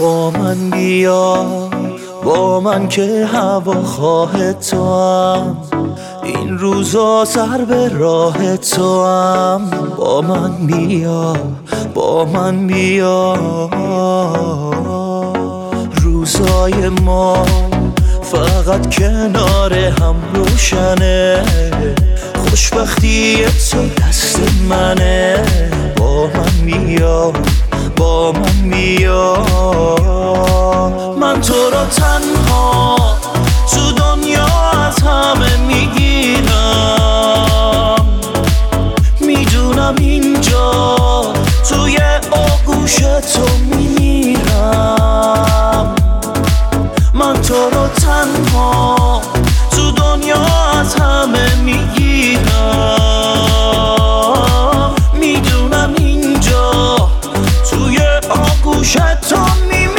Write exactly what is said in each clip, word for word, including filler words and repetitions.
با من بیا، با من که هواخواه تو هم، این روزا سر به راه تو هم. با من بیا، با من بیا. روزای ما فقط کنار هم روشنه، خوشبختی تو دست منه. با من بیا، با من بیا. من تو رو تنها تو دنیا از همه میگیرم، میدونم اینجا توی آغوش تو میمیرم. من تو رو تنها تو دنیا از همه میگیرم، میدونم اینجا توی آغوش تو میمیرم.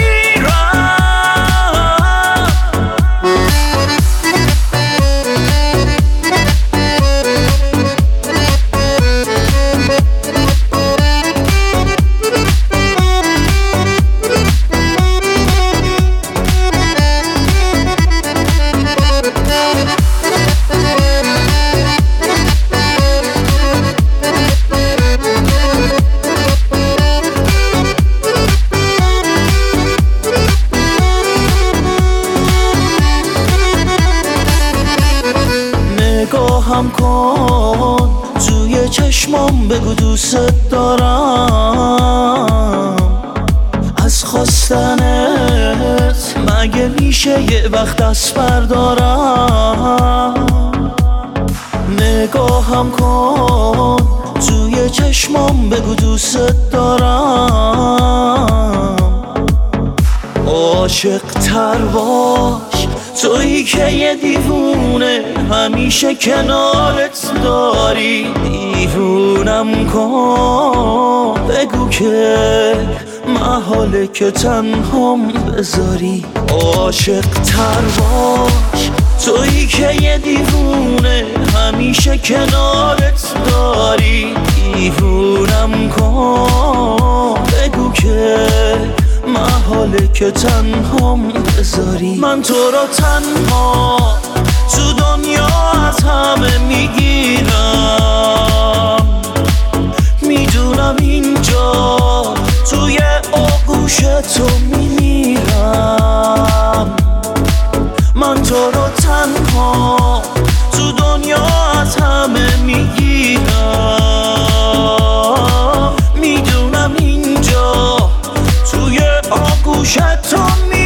نگاهم کن توی چشمام، بگو دوست دارم. از خواستنت مگه میشه یه وقت دست بردارم؟ نگاهم کن توی چشمام، بگو دوست دارم. عاشق تر باش تویی که یه دیوونه همیشه کنارت داری. دیوونم کن بگو که محاله که تنهام بذاری. عاشق تر باش تویی که یه دیوونه همیشه کنارت داری. دیوونم کن بگو که محاله که تنهام بذاری. من تو رو تنها تو دنیا از همه میگیرم، میدونم اینجا توی آغوش تو میمیرم. من تو رو تنها تو دنیا از همه میگیرم، میدونم اینجا توی آغوش تو میمیرم.